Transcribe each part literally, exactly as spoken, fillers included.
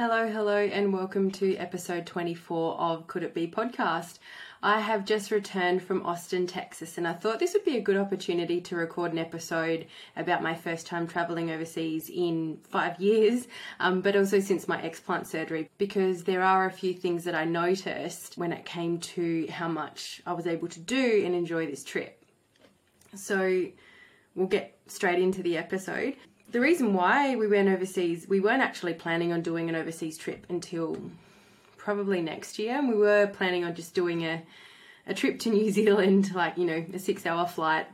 Hello, hello, and welcome to episode twenty-four of Could It Be podcast. I have just returned from Austin, Texas, and I thought this would be a good opportunity to record an episode about my first time traveling overseas in five years, um, but also since my explant surgery, because there are a few things that I noticed when it came to how much I was able to do and enjoy this trip. So we'll get straight into the episode. The reason why we went overseas, we weren't actually planning on doing an overseas trip until probably next year. And we were planning on just doing a, a trip to New Zealand, like, you know, a six hour flight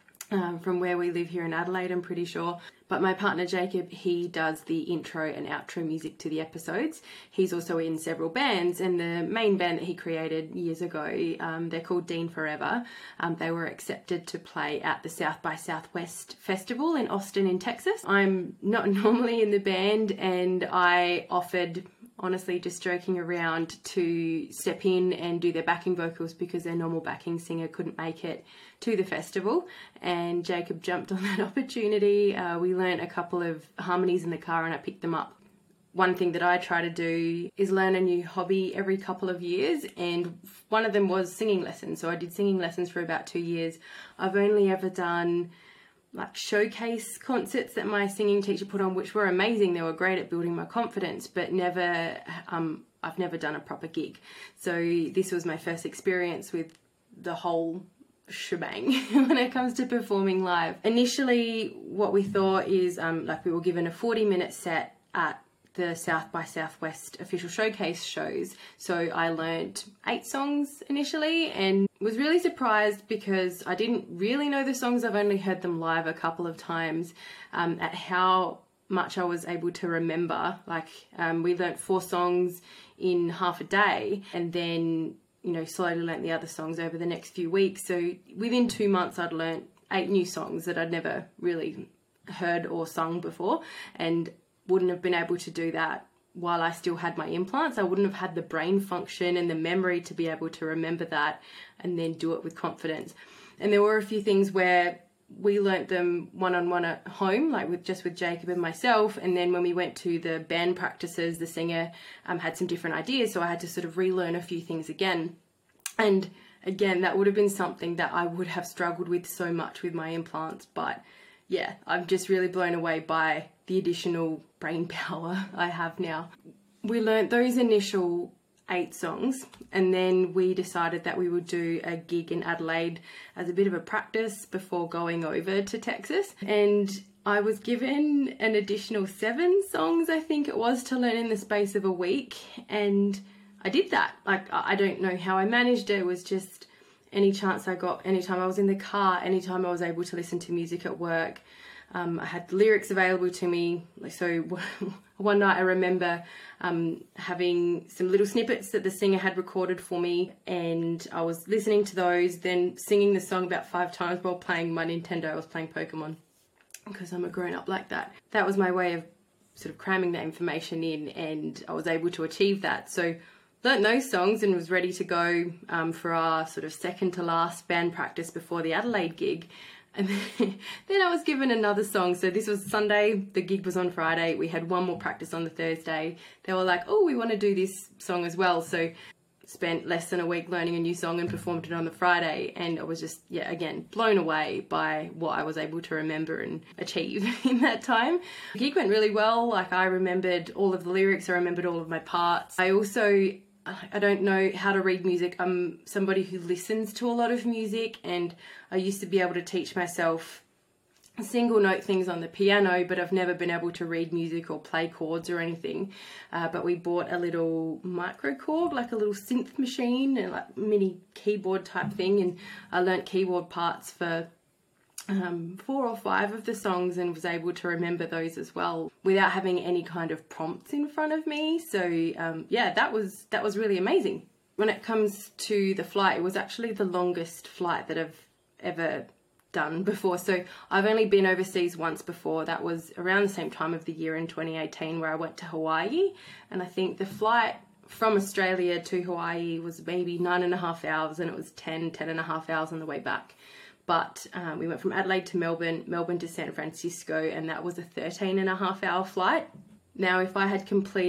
um, from where we live here in Adelaide, I'm pretty sure. But my partner Jacob, he does the intro and outro music to the episodes. He's also in several bands, and the main band that he created years ago, um, they're called Dean Forever. Um, they were accepted to play at the South by Southwest Festival in Austin in Texas. I'm not normally in the band, and I offered, honestly just joking around, to step in and do their backing vocals because their normal backing singer couldn't make it to the festival, and Jacob jumped on that opportunity. Uh, we learned a couple of harmonies in the car and I picked them up. One thing that I try to do is learn a new hobby every couple of years, and one of them was singing lessons. So I did singing lessons for about two years. I've only ever done like showcase concerts that my singing teacher put on, which were amazing. They were great at building my confidence, but never, um, I've never done a proper gig. So this was my first experience with the whole shebang when it comes to performing live. Initially, what we thought is um, like we were given a forty minute set at the South by Southwest official showcase shows. So I learnt eight songs initially and was really surprised because I didn't really know the songs. I've only heard them live a couple of times, um, at how much I was able to remember. Like um, we learnt four songs in half a day, and then, you know, slowly learnt the other songs over the next few weeks. So within two months I'd learnt eight new songs that I'd never really heard or sung before, and wouldn't have been able to do that while I still had my implants. I wouldn't have had the brain function and the memory to be able to remember that and then do it with confidence. And there were a few things where we learnt them one-on-one at home, like with just with Jacob and myself. And then when we went to the band practices, the singer um, had some different ideas. So I had to sort of relearn a few things again. And again, that would have been something that I would have struggled with so much with my implants. But yeah, I'm just really blown away by the additional brain power I have now. We learnt those initial eight songs, and then we decided that we would do a gig in Adelaide as a bit of a practice before going over to Texas. And I was given an additional seven songs, I think it was, to learn in the space of a week. And I did that. Like, I don't know how I managed it. It was just any chance I got, anytime I was in the car, anytime I was able to listen to music at work. Um, I had lyrics available to me. So one night I remember um, having some little snippets that the singer had recorded for me, and I was listening to those, then singing the song about five times while playing my Nintendo. I was playing Pokemon because I'm a grown-up like that. That was my way of sort of cramming that information in, and I was able to achieve that. So learnt those songs and was ready to go um, for our sort of second to last band practice before the Adelaide gig. And then, then I was given another song. So this was Sunday, the gig was on Friday. We had one more practice on the Thursday. They were like, oh, we want to do this song as well. So spent less than a week learning a new song and performed it on the Friday. And I was just, yeah, again, blown away by what I was able to remember and achieve in that time. The gig went really well. Like, I remembered all of the lyrics. I remembered all of my parts. I also, I don't know how to read music. I'm somebody who listens to a lot of music, and I used to be able to teach myself single note things on the piano, but I've never been able to read music or play chords or anything. Uh, but we bought a little microKORG, like a little synth machine, and like mini keyboard type thing, and I learnt keyboard parts for Um, four or five of the songs and was able to remember those as well without having any kind of prompts in front of me. So um, yeah, that was that was really amazing. When it comes to the flight, it was actually the longest flight that I've ever done before. So I've only been overseas once before. That was around the same time of the year in twenty eighteen, where I went to Hawaii, and I think the flight from Australia to Hawaii was maybe nine and a half hours, and it was ten, ten and a half hours on the way back. But um, we went from Adelaide to Melbourne, Melbourne to San Francisco, and that was a thirteen and a half hour flight. Now, if I had completed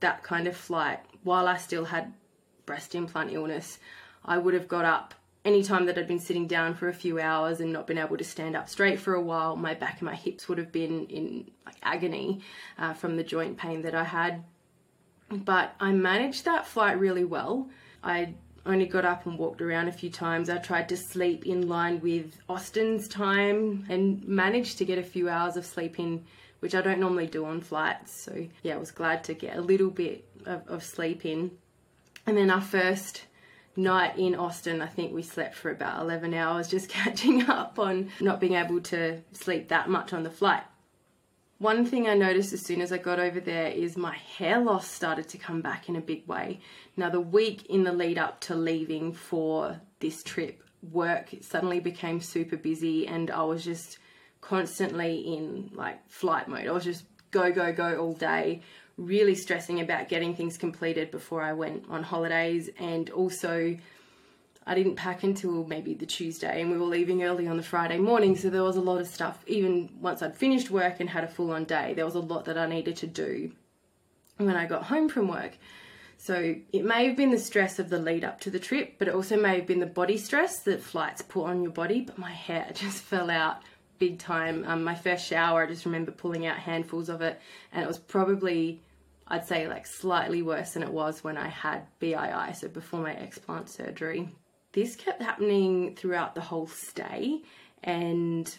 that kind of flight, while I still had breast implant illness, I would have got up anytime that I'd been sitting down for a few hours and not been able to stand up straight for a while. My back and my hips would have been in like agony uh, from the joint pain that I had. But I managed that flight really well. I only got up and walked around a few times. I tried to sleep in line with Austin's time and managed to get a few hours of sleep in, which I don't normally do on flights. So yeah, I was glad to get a little bit of, of sleep in. And then our first night in Austin, I think we slept for about eleven hours, just catching up on not being able to sleep that much on the flight. One thing I noticed as soon as I got over there is my hair loss started to come back in a big way. Now, the week in the lead up to leaving for this trip, work suddenly became super busy and I was just constantly in like flight mode. I was just go, go, go all day, really stressing about getting things completed before I went on holidays. And also I didn't pack until maybe the Tuesday and we were leaving early on the Friday morning. So there was a lot of stuff, even once I'd finished work and had a full on day, there was a lot that I needed to do when I got home from work. So it may have been the stress of the lead up to the trip, but it also may have been the body stress that flights put on your body. But my hair just fell out big time. Um, my first shower, I just remember pulling out handfuls of it, and it was probably, I'd say, like slightly worse than it was when I had B I I, so before my explant surgery. This kept happening throughout the whole stay, and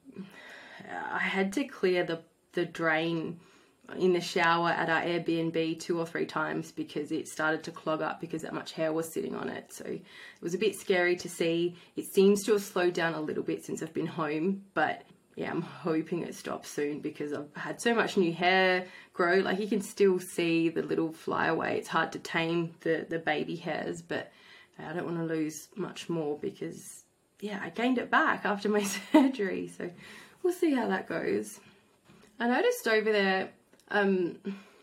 I had to clear the, the drain in the shower at our Airbnb two or three times because it started to clog up because that much hair was sitting on it. So it was a bit scary to see. It seems to have slowed down a little bit since I've been home, but yeah, I'm hoping it stops soon because I've had so much new hair grow. Like you can still see the little flyaway. It's hard to tame the, the baby hairs, but I don't want to lose much more because yeah, I gained it back after my surgery. So we'll see how that goes. I noticed over there, um,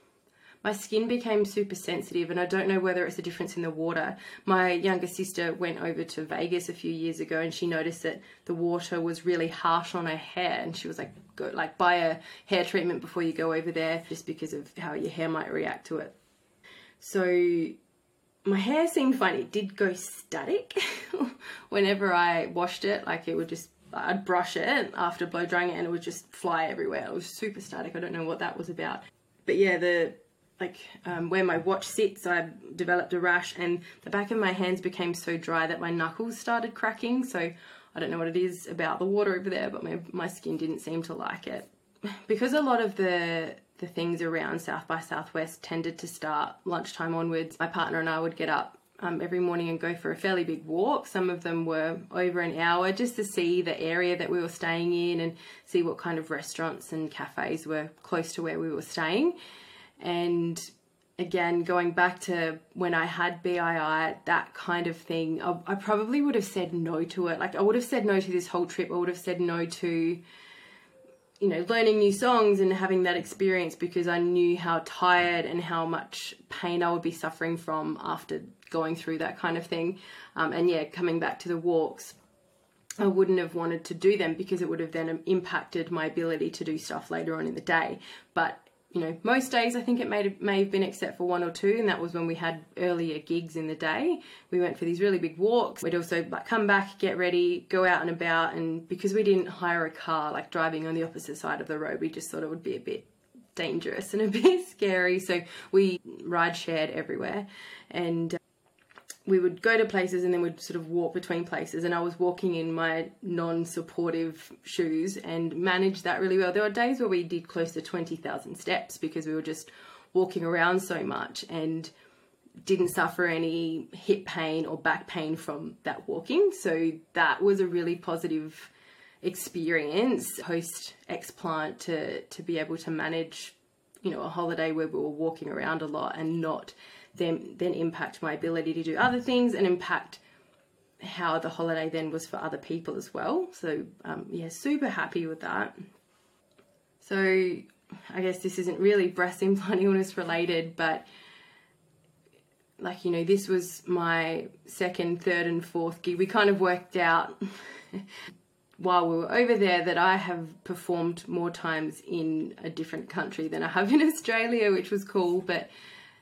my skin became super sensitive, and I don't know whether it's a difference in the water. My younger sister went over to Vegas a few years ago and she noticed that the water was really harsh on her hair, and she was like, go, like buy a hair treatment before you go over there just because of how your hair might react to it. So my hair seemed fine. It did go static whenever I washed it. Like it would just, I'd brush it after blow drying it and it would just fly everywhere. It was super static. I don't know what that was about. But yeah, the like um, where my watch sits, I developed a rash, and the back of my hands became so dry that my knuckles started cracking. So I don't know what it is about the water over there, but my, my skin didn't seem to like it. Because a lot of the the things around South by Southwest tended to start lunchtime onwards, my partner and I would get up um, every morning and go for a fairly big walk. Some of them were over an hour just to see the area that we were staying in and see what kind of restaurants and cafes were close to where we were staying. And again, going back to when I had B I I, that kind of thing, I, I probably would have said no to it. Like I would have said no to this whole trip. I would have said no to, you know, learning new songs and having that experience because I knew how tired and how much pain I would be suffering from after going through that kind of thing. Um, and yeah, coming back to the walks, I wouldn't have wanted to do them because it would have then impacted my ability to do stuff later on in the day. But you know, most days I think it may have, may have been except for one or two, and that was when we had earlier gigs in the day. We went for these really big walks. We'd also like come back, get ready, go out and about, and because we didn't hire a car, like driving on the opposite side of the road, we just thought it would be a bit dangerous and a bit scary. So we ride shared everywhere, and we would go to places and then we'd sort of walk between places, and I was walking in my non-supportive shoes and managed that really well. There were days where we did close to twenty thousand steps because we were just walking around so much and didn't suffer any hip pain or back pain from that walking. So that was a really positive experience post-explant to, to be able to manage, you know, a holiday where we were walking around a lot and not then then impact my ability to do other things and impact how the holiday then was for other people as well. So um, yeah, super happy with that. So I guess this isn't really breast implant illness related, but like, you know, this was my second, third and fourth gig. We kind of worked out while we were over there that I have performed more times in a different country than I have in Australia, which was cool. But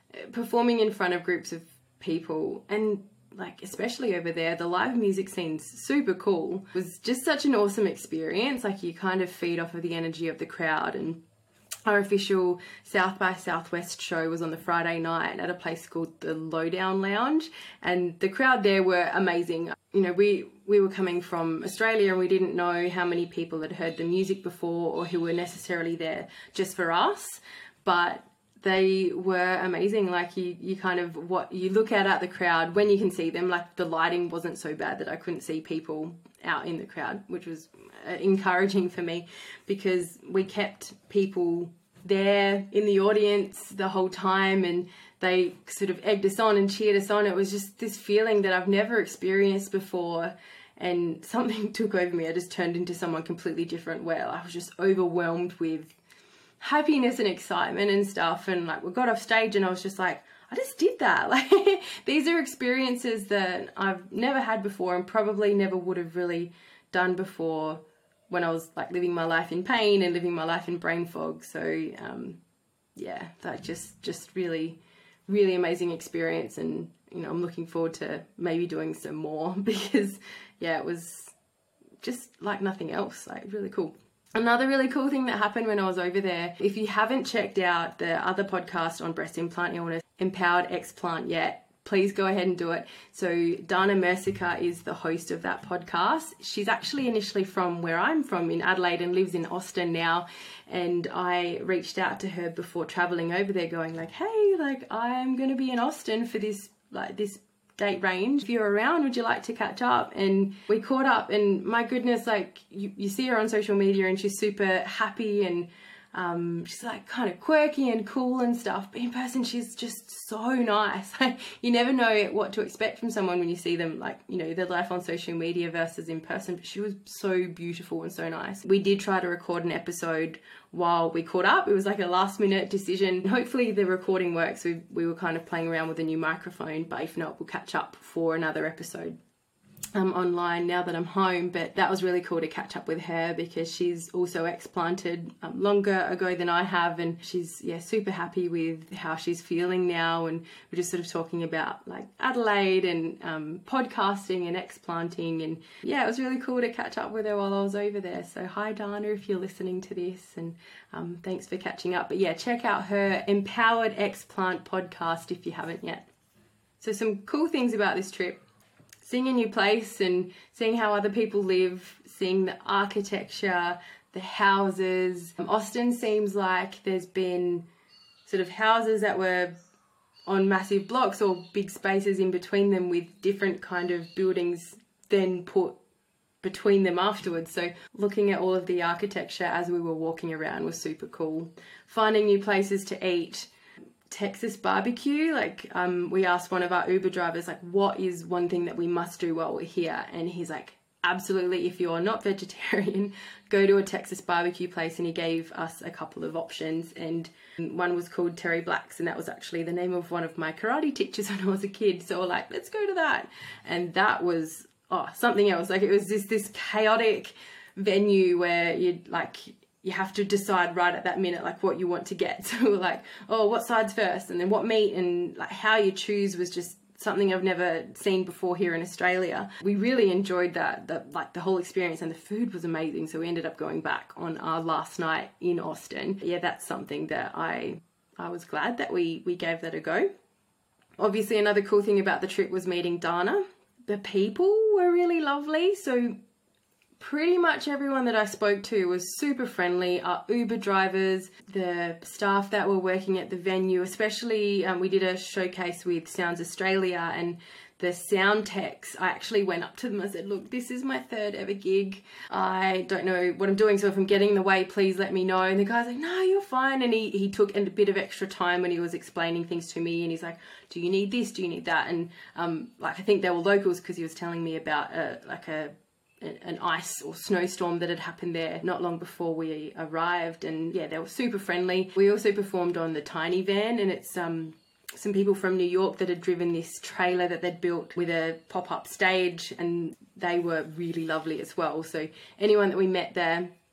performing in front of groups of people, and like especially over there, the live music scene's super cool. It was just such an awesome experience. Like you kind of feed off of the energy of the crowd. And our official South by Southwest show was on the Friday night at a place called the Lowdown Lounge, and the crowd there were amazing. You know, we we were coming from Australia and we didn't know how many people had heard the music before or who were necessarily there just for us, but they were amazing. Like you, you kind of, what you look at at the crowd when you can see them, like the lighting wasn't so bad that I couldn't see people out in the crowd, which was uh, encouraging for me, because we kept people there in the audience the whole time and they sort of egged us on and cheered us on. It was just this feeling that I've never experienced before, and something took over me. I just turned into someone completely different where I was just overwhelmed with happiness and excitement and stuff. And like we got off stage and I was just like, I just did that. Like these are experiences that I've never had before and probably never would have really done before when I was like living my life in pain and living my life in brain fog. So um, yeah, that just just really, really amazing experience. And you know, I'm looking forward to maybe doing some more because yeah, it was just like nothing else, like really cool. Another really cool thing that happened when I was over there, if you haven't checked out the other podcast on breast implant illness, Empowered Explant, yet, please go ahead and do it. So Dana Mercica is the host of that podcast. She's actually initially from where I'm from in Adelaide and lives in Austin now. And I reached out to her before traveling over there going like, hey, like I'm going to be in Austin for this, like this date range. If you're around, would you like to catch up? And we caught up, and my goodness, like you, you see her on social media and she's super happy and um, she's like kind of quirky and cool and stuff, but in person she's just so nice. Like you never know what to expect from someone when you see them, like, you know, their life on social media versus in person. But she was so beautiful and so nice. We did try to record an episode while we caught up. It was like a last minute decision. Hopefully the recording works. We, we were kind of playing around with a new microphone, but if not, we'll catch up for another episode um, online now that I'm home. But that was really cool to catch up with her because she's also explanted um, longer ago than I have, and she's yeah super happy with how she's feeling now. And we're just sort of talking about like Adelaide and um, podcasting and explanting, and yeah, it was really cool to catch up with her while I was over there. So hi Dana, if you're listening to this, and um, thanks for catching up. But yeah, check out her Empowered Explant podcast if you haven't yet. So some cool things about this trip: seeing a new place and seeing how other people live, seeing the architecture, the houses. Austin seems like there's been sort of houses that were on massive blocks or big spaces in between them with different kind of buildings then put between them afterwards. So looking at all of the architecture as we were walking around was super cool. Finding new places to eat. Texas barbecue, like um we asked one of our Uber drivers like what is one thing that we must do while we're here, and he's like, absolutely, if you're not vegetarian, go to a Texas barbecue place. And he gave us a couple of options, and one was called Terry Black's, and that was actually the name of one of my karate teachers when I was a kid. So we're like, let's go to that. And that was oh something else. Like it was just this chaotic venue where you'd like you have to decide right at that minute like what you want to get. So we're like, oh, what sides first, and then what meat, and like how you choose was just something I've never seen before here in Australia. We really enjoyed that, the, like the whole experience, and the food was amazing. So we ended up going back on our last night in Austin. Yeah, that's something that I I was glad that we we gave that a go. Obviously, another cool thing about the trip was meeting Dana. The people were really lovely. So pretty much everyone that I spoke to was super friendly. Our Uber drivers, the staff that were working at the venue, especially um, we did a showcase with Sounds Australia, and the sound techs, I actually went up to them and said, look, this is my third ever gig. I don't know what I'm doing, so if I'm getting in the way, please let me know. And the guy's like, no, you're fine. And he, he took a bit of extra time when he was explaining things to me, and he's like, do you need this? Do you need that? And um, like I think they were locals because he was telling me about a, like a an ice or snowstorm that had happened there not long before we arrived. And yeah, they were super friendly. We also performed on the Tiny Van, and it's um some people from New York that had driven this trailer that they'd built with a pop-up stage, and they were really lovely as well. So anyone that we met there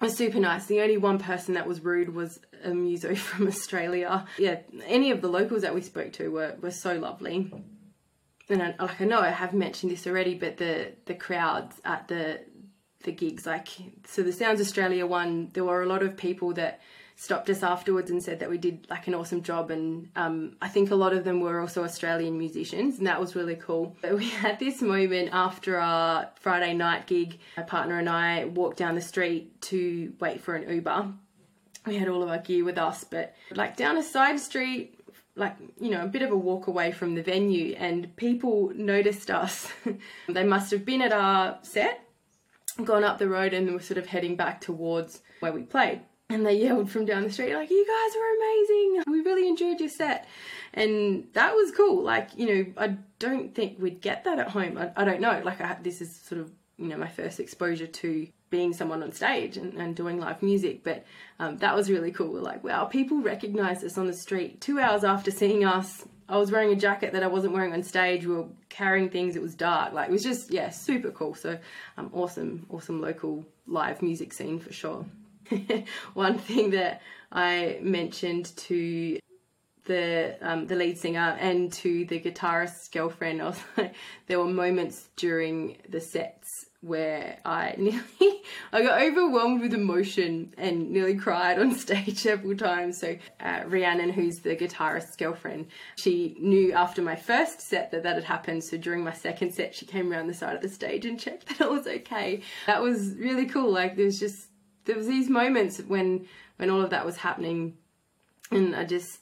was super nice. The only one person that was rude was a muso from Australia. Yeah, any of the locals that we spoke to were, were so lovely. And I, like I know I have mentioned this already, but the the crowds at the the gigs, like, so the Sounds Australia one, there were a lot of people that stopped us afterwards and said that we did like an awesome job, and um, I think a lot of them were also Australian musicians, and that was really cool. But we had this moment after our Friday night gig. My partner and I walked down the street to wait for an Uber. We had all of our gear with us, but like down a side street, like, you know, a bit of a walk away from the venue, and people noticed us. They must have been at our set, gone up the road, and were sort of heading back towards where we played. And they yelled from down the street, like, you guys were amazing. We really enjoyed your set. And that was cool. Like, you know, I don't think we'd get that at home. I, I don't know. Like, I, this is sort of, you know, my first exposure to being someone on stage and, and doing live music. But um, that was really cool. We're like, wow, people recognized us on the street. Two hours after seeing us, I was wearing a jacket that I wasn't wearing on stage. We were carrying things. It was dark. Like, it was just, yeah, super cool. So um, awesome, awesome local live music scene for sure. One thing that I mentioned to the um, the lead singer and to the guitarist's girlfriend, I was like, there were moments during the sets where I nearly, I got overwhelmed with emotion and nearly cried on stage several times. So uh, Rhiannon, who's the guitarist's girlfriend, she knew after my first set that that had happened. So during my second set, she came around the side of the stage and checked that I was okay. That was really cool. Like, there's just, there was these moments when, when all of that was happening, and I just,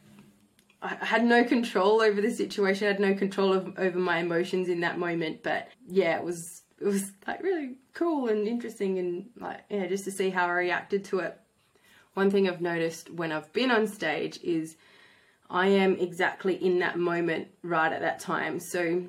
I had no control over the situation. I had no control of, over my emotions in that moment. But yeah, it was, it was like really cool and interesting, and like, yeah, just to see how I reacted to it. One thing I've noticed when I've been on stage is I am exactly in that moment right at that time. So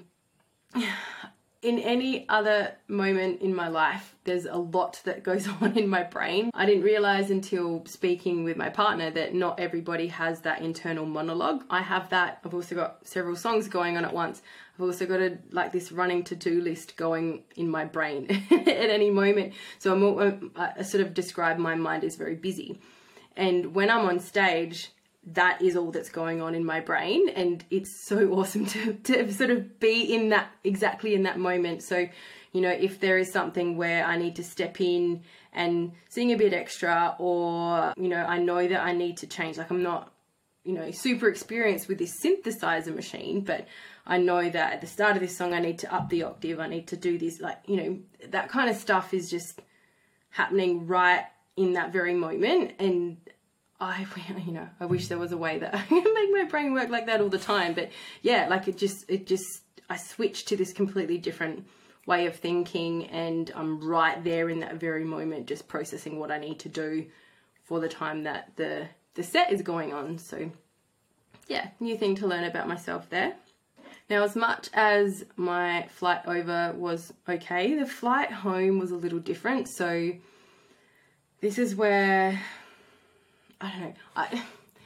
in any other moment in my life, there's a lot that goes on in my brain. I didn't realize until speaking with my partner that not everybody has that internal monologue. I have that. I've also got several songs going on at once. I've also got a, like this running to-do list going in my brain at any moment. So I'm all, I sort of describe my mind as very busy. And when I'm on stage, that is all that's going on in my brain, and it's so awesome to, to sort of be in that, exactly in that moment. So, you know, if there is something where I need to step in and sing a bit extra, or, you know, I know that I need to change, like I'm not, you know, super experienced with this synthesizer machine, but I know that at the start of this song I need to up the octave, I need to do this, like, you know, that kind of stuff is just happening right in that very moment. And I, you know, I wish there was a way that I could make my brain work like that all the time. But yeah, like it just, it just, I switched to this completely different way of thinking, and I'm right there in that very moment, just processing what I need to do for the time that the, the set is going on. So yeah, new thing to learn about myself there. Now, as much as my flight over was okay, the flight home was a little different. So this is where, I don't know, I,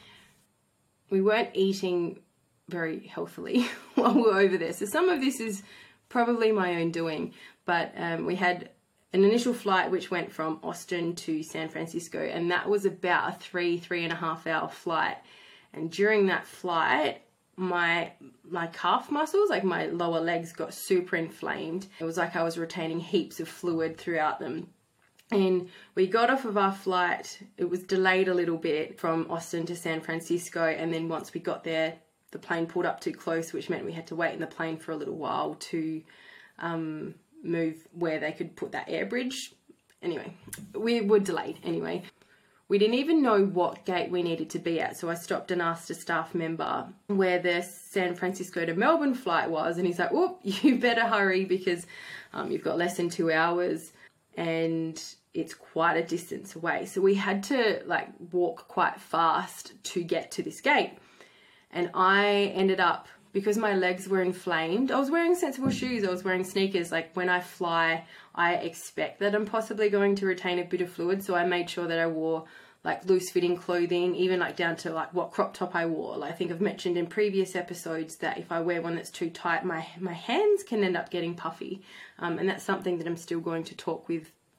we weren't eating very healthily while we were over there. So some of this is probably my own doing, but um, we had an initial flight which went from Austin to San Francisco, and that was about a three, three and a half hour flight. And during that flight, my my calf muscles, like my lower legs, got super inflamed. It was like I was retaining heaps of fluid throughout them. And we got off of our flight, it was delayed a little bit from Austin to San Francisco, and then once we got there, the plane pulled up too close, which meant we had to wait in the plane for a little while to um, move where they could put that air bridge. Anyway, we were delayed anyway. We didn't even know what gate we needed to be at, so I stopped and asked a staff member where the San Francisco to Melbourne flight was, and he's like, "Oh, you better hurry because um, you've got less than two hours and it's quite a distance away." So we had to like walk quite fast to get to this gate, and I ended up, because my legs were inflamed, I was wearing sensible shoes, I was wearing sneakers. Like when I fly, I expect that I'm possibly going to retain a bit of fluid, so I made sure that I wore like loose fitting clothing, even like down to like what crop top I wore. Like I think I've mentioned in previous episodes that if I wear one that's too tight, my my hands can end up getting puffy, um, and that's something that I'm still going to talk with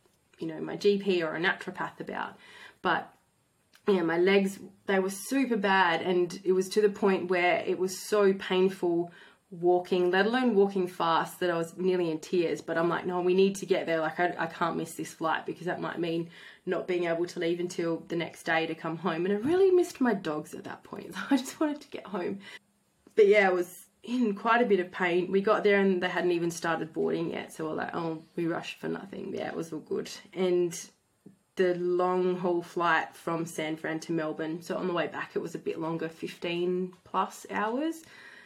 you know, my G P or a naturopath about. But yeah, my legs, they were super bad, and it was to the point where it was so painful walking, let alone walking fast, that I was nearly in tears. But I'm like, no, we need to get there. Like, I, I can't miss this flight, because that might mean not being able to leave until the next day to come home. And I really missed my dogs at that point. So I just wanted to get home. But yeah, I was in quite a bit of pain. We got there and they hadn't even started boarding yet. So we're like, oh, we rushed for nothing. Yeah, it was all good. And the long haul flight from San Fran to Melbourne, so on the way back it was a bit longer, fifteen plus hours.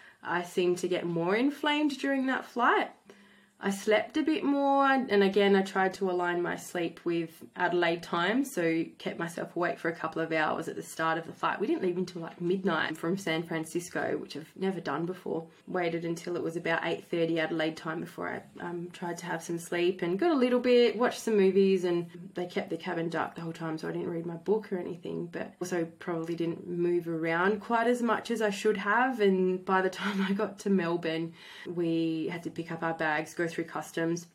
I seemed to get more inflamed during that flight. I slept a bit more, and again I tried to align my sleep with Adelaide time, so kept myself awake for a couple of hours at the start of the flight. We didn't leave until like midnight from San Francisco, which I've never done before. Waited until it was about eight thirty Adelaide time before I um, tried to have some sleep, and got a little bit, watched some movies, and they kept the cabin dark the whole time, so I didn't read my book or anything, but also probably didn't move around quite as much as I should have. And by the time I got to Melbourne, we had to pick up our bags, go through customs,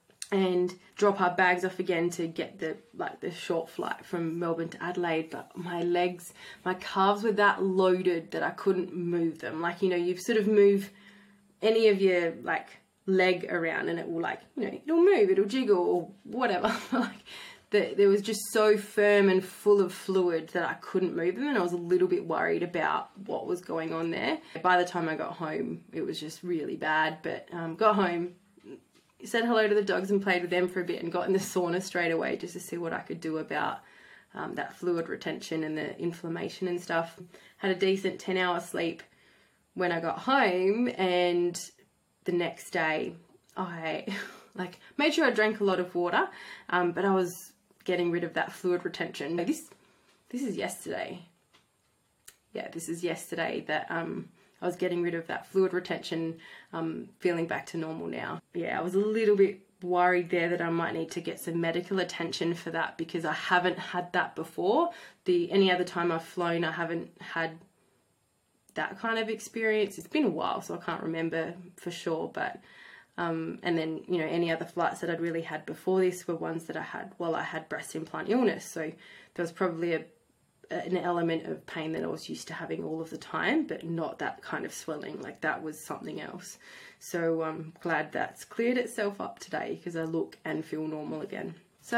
and drop our bags off again to get the like the short flight from Melbourne to Adelaide. But my legs, my calves were that loaded that I couldn't move them. Like, you know, you sort of move any of your like leg around and it will, like, you know, it'll move, it'll jiggle or whatever. Like, the, there was just so firm and full of fluid that I couldn't move them, and I was a little bit worried about what was going on there. By the time I got home, it was just really bad. But um, got home, said hello to the dogs and played with them for a bit, and got in the sauna straight away just to see what I could do about um, that fluid retention and the inflammation and stuff. Had a decent ten hour sleep when I got home, and the next day I like made sure I drank a lot of water, um, but I was getting rid of that fluid retention. This this is yesterday. Yeah, this is yesterday that um I was getting rid of that fluid retention, um, feeling back to normal now. Yeah, I was a little bit worried there that I might need to get some medical attention for that, because I haven't had that before. The any other time I've flown, I haven't had that kind of experience. It's been a while, so I can't remember for sure. But um, and then, you know, any other flights that I'd really had before this were ones that I had while I had breast implant illness. So there was probably a an element of pain that I was used to having all of the time, but not that kind of swelling. Like, that was something else. So I'm glad that's cleared itself up today, because I look and feel normal again. So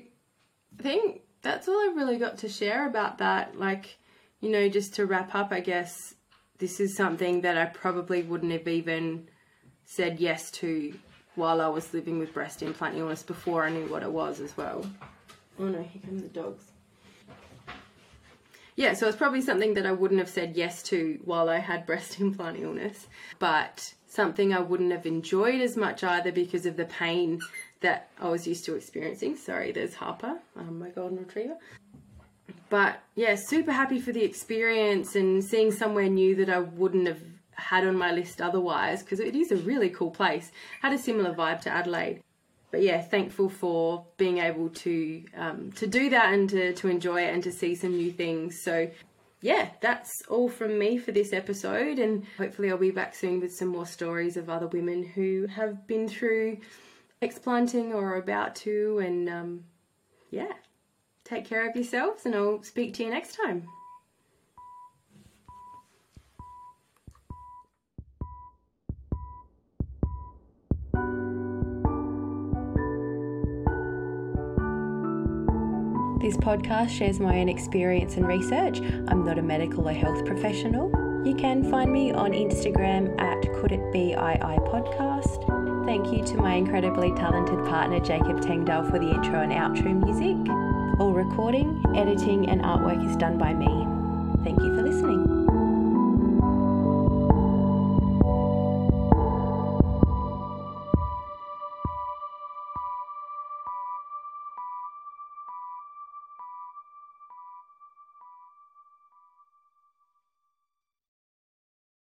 I think that's all I've really got to share about that. Like, you know, just to wrap up, I guess this is something that I probably wouldn't have even said yes to while I was living with breast implant illness, before I knew what it was as well. Oh no, here come the dogs. Yeah, so it's probably something that I wouldn't have said yes to while I had breast implant illness, but something I wouldn't have enjoyed as much either, because of the pain that I was used to experiencing. Sorry, there's Harper, um, my golden retriever. But yeah, super happy for the experience and seeing somewhere new that I wouldn't have had on my list otherwise, because it is a really cool place. Had a similar vibe to Adelaide. But yeah, thankful for being able to um, to do that and to, to enjoy it and to see some new things. So yeah, that's all from me for this episode, and hopefully I'll be back soon with some more stories of other women who have been through explanting or are about to. And um, yeah, take care of yourselves, and I'll speak to you next time. This podcast shares my own experience and research. I'm not a medical or health professional. You can find me on Instagram at Could It Be I I Podcast. Thank you to my incredibly talented partner Jacob Tengdal for the intro and outro music. All recording, editing and artwork is done by me. Thank you for listening.